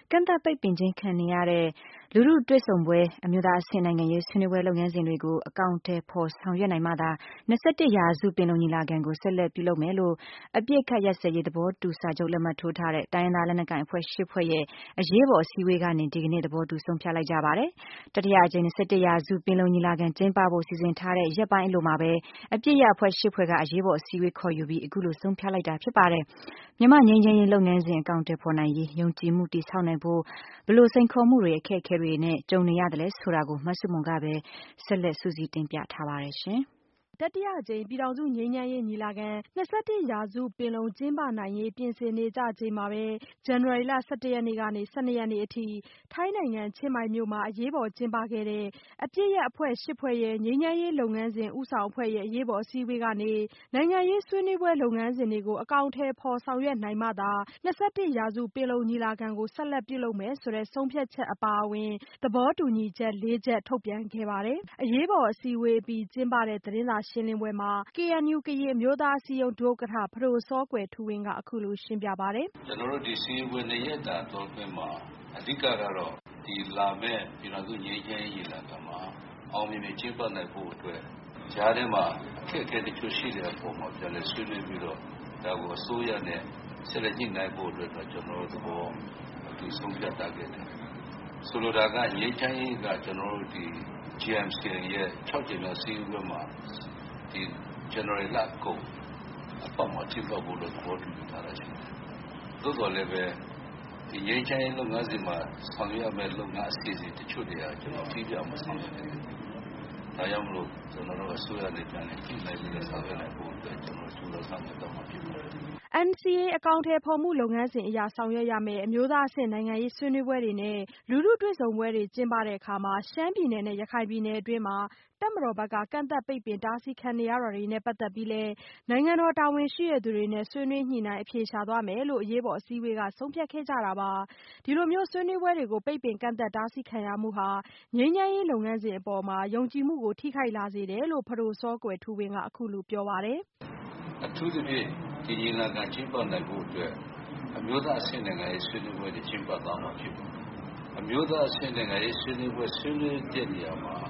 ကန့်သတ်ပိတ်ပင်ခြင်းခံနေရတဲ့လူထုတွေ့ဆုံပွဲအမျိုးသားအဆင့်နိုင်ငံရေးဆွေးနွေးပွဲလုပ်ငန်းစဉ်တွေကိုအကောင်အထည်ဖော်ဆောင်ရွက်နိုင်မှသာ21ရာစုပင်လုံညီလာခံကိုဆက်လက်ပြုလုပ်မယ်လို့အပစ်အခတ်ရပ်စဲရေးသဘောတူစာချုပ်လက်မှတ်ထိုးထားတဲ့တိုင်းရင်းသားလက်နက်ကိုင်အဖွဲ့8ဖွဲ့ရဲ့အရေးပေါ်အစည်းအဝေးကနေဒီကနေ့သဘောတူဆုံးဖြတ်လိုက်ကြပါတယ်။တတိယအကြိမ်21ရာစုပင်လုံညီလာခံကျင်းပဖို့စီစဉ်ထားတဲ့ရက်ပိုင်းအလိုမှာပဲအပစ်ရပ်အဖွဲ့8ဖွဲ့ကအရေးပေါ်အစည်းအဝေးခေါ်ယူပြီးအခုလိုဆုံးဖြတ်လိုက်တာဖြစ်ပါတယ်။မြန်မာငြိမ်းချမ်းရေးလုပ်ငန်းစဉ်အကောင်အထည်ဖော်နိုင်ရေးယုံကြည်မှုတည်ဆောက်နိုင်ဖို့ဘယ်လိုစိန်ခေါ်မှုတွေအခက်အခဲတွေနဲ့ကြုံနေရတယ်လဲဆိုတာကိုမဆုမွန်ကပဲဆက်လက်စုစည်းတင်ပြထားပါတယ်ရှင်။တတိယအကြိမ်ပြည်ထောင်စုငြိမ်းချမ်းရေးညီလာခံ21ရာစုပင်လုံကျင်းပနိုင်ရေးပြင်ဆင်နေကြချိန်မှာပဲဇန်နဝါရီလ17ရက်နေ့ကနေ12ရက်နေ့အထိထိုင်းနိုင်ငံချင်းမိုင်မြို့မှာအရေးပေါ်ကျင်းပခဲ့တဲ့အပစ်ရပ်အဖွဲ့8ဖွဲ့ရဲ့ငြိမ်းချမ်းရေးလုပ်ငန်းစဉ်ဦးဆောင်အဖွဲ့ရဲ့အရေးပေါ်အစည်းအဝေးကနေနိုင်ငံရေးဆွေးနွေးပွဲလုပ်ငန်းစဉ်တွေကိုအကောင်အထည်ဖော်ဆောင်ရွက်နိုင်မှသာ21ရာစုပင်လုံညီလာခံကိုဆက်လက်ပြုလုပ်မယ်ဆိုတဲ့ဆုံးဖြတ်ချက်အပါအဝင်သဘောတူညီချက်4ချက်ထုတ်ပြန်ခဲ့ပါတယ်။အရေးပေါ်အစည်းအဝေးပြီးကျင်းပတဲ့သတင်းစာရှင်းလင်းပွဲမှာ KNU ကရင်အမျိုးသားအစည်းအရုံးဒုဥက္ကဋ္ဌဖဒိုစောကွယ်ထူးဝင်းကအခုလိုရှင်းပြပါတယ်။ကျွန်တော်တို့ဒီစီးပွားရေးရက်တာတော့ပြန်မှာအဓိကကတော့ဒီလာမဲ့ပြည်တော်စုငြိမ်းချမ်းရေးညီလာခံမှာအောင်မြင်မြင်ကျင်းပနိုင်ဖို့အတွက်ဂျားထဲမှာအခက်အခဲတချို့ရှိတဲ့အပေါ်မှာပြန်လည်ဆွေးနွေးပြီးတော့ဒါကိုအစိုးရနဲ့ဆက်လက်ညှိနှိုင်းဖို့အတွက်ကျွန်တော်တို့သဘောတူဆုံးဖြတ်ထားခဲ့တယ်။ဆိုလိုတာကငြိမ်းချမ်းရေးကကျွန်တော်တို့ဒီ GMC ရဲ့6ကြိမ်မြောက်စီးပွားမှာဒီ January လကုန်အပေါ်မှာကျင်းပဖို့လို့သဘောတူထားတာရှိတယ်။သို့တော်လည်းပဲဒီငြိမ်းချမ်းရေးလုပ်ငန်းစဉ်မှာဆောင်ရွက်မယ့်လုပ်ငန်းအစီအစဉ်တချို့တွေကကျွန်တော်ပြပြမဆောင်ရွက်နိုင်ဘူး။ဒါကြောင့်မလို့ကျွန်တော်တို့အစိုးရနဲ့ပြန်လည်ကြည့်နိုင်ပြီးဆောင်ရွက်နိုင်ဖို့အတွက်ကျွန်တော်တို့ဆောင်ရွက်တော့မှာဖြစ်ပါတယ်။ NCA အကောင်အထည်ဖော်မှုလုပ်ငန်းစဉ်အရဆောင်ရွက်ရမယ့်အမျိုးသားအဆင့်နိုင်ငံရေးဆွေးနွေးပွဲတွေနဲ့လူထုတွေ့ဆုံပွဲတွေကျင်းပတဲ့အခါမှာရှမ်းပြည်နယ်နဲ့ရခိုင်ပြည်နယ်အတွင်းမှာတပ်မတော်ဘက်ကကန့်သတ်ပိတ်ပင်တားဆီးခံနေရတာတွေနဲ့ပတ်သက်ပြီးလည်းနိုင်ငံတော်တာဝန်ရှိသူတွေနဲ့ဆွေးနွေးညှိနှိုင်းအဖြေရှာသွားမယ်လို့အရေးပေါ်အစည်းအဝေးကဆုံးဖြတ်ခဲ့ကြတာပါ။ဒီလိုမျိုးဆွေးနွေးပွဲတွေကိုပိတ်ပင်ကန့်သတ်တားဆီးခံရမှုဟာငြိမ်းချမ်းရေးလုပ်ငန်းစဉ်အပေါ်မှာယုံကြည်မှုကိုထိခိုက်လာစေတယ်လို့ဖဒိုစောကွယ်ထူးဝင်းကအခုလိုပြောပါတယ်။အထူးသဖြင့်ဒီညီလာခံကျင်းပနိုင်ဖို့အတွက်အမျိုးသားအဆင့်နိုင်ငံရေးဆွေးနွေးပွဲတွေကျင်းပသွားမှာဖြစ်ပါတယ်။အမျိုးသားအဆင့်နိုင်ငံရေးဆွေးနွေးပွဲဆွေးနွေးတဲ့နေရာမှာ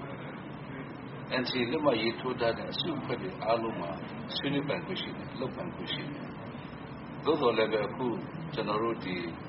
NCA လက်မှတ်ရေးထိုးထားတဲ့အစုအဖွဲ့တွေအားလုံးမှာဆွေးနွေးပိုင်ခွင့်ရှိတယ်လုပ်ပိုင်ခွင့်ရှိတယ်။သို့တော်လည်းပဲအခုကျွန်တော်တို့ဒီ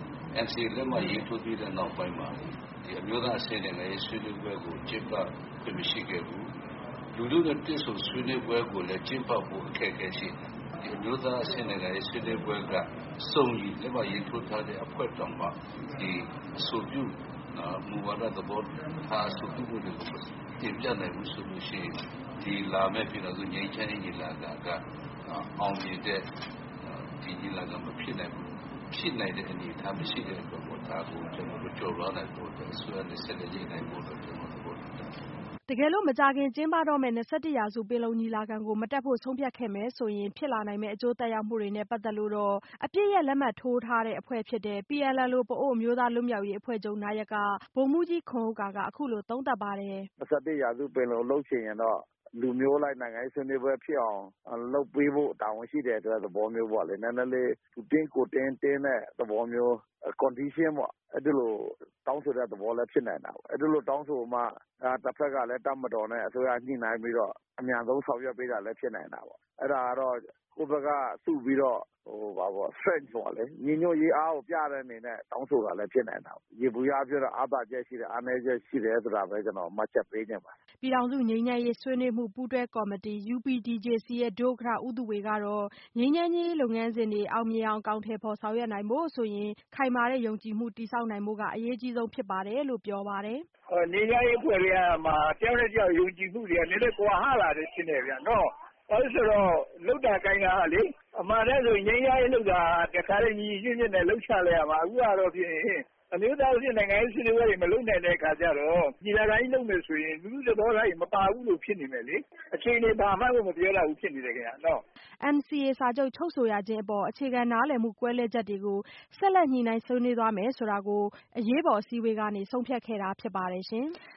NCA လက်မှတ်ရေးထိုးပြီးတဲ့နောက်ပိုင်းမှာဒီအမျိုးသားအဆင့်နိုင်ငံရေးဆွေးနွေးပွဲကိုကျင်းပခွင့်မရှိခဲ့ဘူး။လူထုနဲ့တွေ့ဆုံဆွေးနွေးပွဲကိုလည်းကျင်းပဖို့အခက်အခဲရှိတယ်။ဒီအမျိုးသားအဆင့်နိုင်ငံရေးဆွေးနွေးပွဲကစုံညီလက်မှတ်ရေးထိုးထားတဲ့အဖွဲ့တောင်မှဒီအဆိုပြုမူဝါဒသဘောထားအဆိုပြုမှုတွေကိုတင်ပြနိုင်မှုဆိုလို့ရှိရင်ဒီလာမဲ့ပြည်တော်စုငြိမ်းချမ်းရေးညီလာခံကအောင်မြင်တဲ့ဒီညီလာခံမဖြစ်နိုင်ဘူးဖြစ်နိုင်တဲ့အနေအထားမရှိတဲ့အတွက်ပေါ့ဒါကိုကျွန်တော်တို့ကြော်လွှားနိုင်ဖို့အတွက်ဆွေးနွေးဆက်လက်နိုင်ဖို့အတွက်ကျွန်တော်တို့တကယ်လို့မကြာခင်ကျင်းပတော့မယ့်21ရာစုပင်လုံညီလာခံကိုမတက်ဖို့ဆုံးဖြတ်ခဲ့မယ်ဆိုရင်ဖြစ်လာနိုင်မယ့်အကျိုးသက်ရောက်မှုတွေနဲ့ပတ်သက်လို့တော့အပြည့်ရဲ့လက်မှတ်ထိုးထားတဲ့အဖွဲ့ဖြစ်တဲ့ PNLO ပအိုဝ်းအမျိုးသားလွတ်မြောက်ရေးအဖွဲ့ချုပ်နာယကဗိုလ်မှူးကြီးခွန်ဥက္ကာကအခုလိုသုံးသပ်ပါတယ် 21ရာစုပင်လုံလုပ်ချင်ရင်တော့လူမျိုးလိုက်နိုင်ငံရေးဆွေးနွေးပွဲဖြစ်အောင်လုပ်ပေးဖို့တာဝန်ရှိတဲ့အတွက်သဘောမျိုးပေါ့လေနည်းနည်းလေးသူတင်းကိုတင်းတဲ့သဘောမျိုး condition ပေါ့အဲ့ဒီလိုတောင်းဆိုတဲ့သဘောလည်းဖြစ်နိုင်တာပေါ့အဲ့ဒီလိုတောင်းဆိုမှတစ်ဖက်ကလည်းတပ်မတော်နဲ့အစိုးရညှိနှိုင်းပြီးတော့အမြန်ဆုံးဆောင်ရွက်ပေးတာလည်းဖြစ်နိုင်တာပေါ့အဲ့ဒါကတော့ကိုယ့်ဘက်ကစုပြီးတော့strength ပေါ့လေညီညွတ်ရေးအားကိုပြတဲ့အနေနဲ့တောင်းဆိုတာလည်းဖြစ်နိုင်တာပေါ့ရေဘူးရပြောတော့အားသာချက်ရှိတယ်အားနည်းချက်ရှိတယ်ဆိုတာပဲကျွန်တော်မှတ်ချက်ပေးနေပါတယ်ပြည်ထောင်စုငြိမ်းချမ်းရေးဆွေးနွေးမှုပူးတွဲကော်မတီ UPDJC ရဲ့ဒုဥက္ကဋ္ဌဦးသူဝေကတော့ငြိမ်းချမ်းရေးလုပ်ငန်းစဉ်တွေအောင်မြင်အောင်အကောင်အထည်ဖော်ဆောင်ရွက်နိုင်ဖို့ဆိုရင်ခိုင်မာတဲ့ယုံကြည်မှုတည်ဆောက်နိုင်ဖို့ကအရေးကြီးဆုံးဖြစ်ပါတယ်လို့ပြောပါတယ်ငြိမ်းချမ်းရေးအဖွဲ့တွေကမှာတယောက်နဲ့တယောက်ယုံကြည်မှုတွေကနည်းနည်းကွာဟလာတယ်ဖြစ်နေဗျာနော်အဲ့ဆိုတော့လောက်တာကိုင်းတာလေအမှန်တည်းဆိုငြိမ်းချမ်းရေးလောက်တာတခါလေညီညွတ်ညွတ်နဲ့လှုပ်ချလိုက်ရမှာအခုကတော့ဖြစ်အမျိုးသားအဆင့်နိုင်ငံရေးဆွေးနွေးပွဲတွေမလုပ်နိုင်တဲ့အခါကျတော့ညီလာခံကြီးလုပ်မယ်ဆိုရင်လူထုသဘောထားကြီးမပါဘူးလို့ဖြစ်နေမယ်လေအခြေအနေဘာမှမပြောရဘူးဖြစ်နေတယ်ခင်ဗျာနော် NCA စာချုပ်ချုပ်ဆိုရခြင်းအပေါ်အခြေခံနားလည်မှုကွဲလွဲချက်တွေကိုဆက်လက်ညှိနှိုင်းဆွေးနွေးသွားမယ်ဆိုတာကိုအရေးပေါ်အစည်းအဝေးကနေဆုံးဖြတ်ခဲ့တာဖြစ်ပါတယ်ရှင်။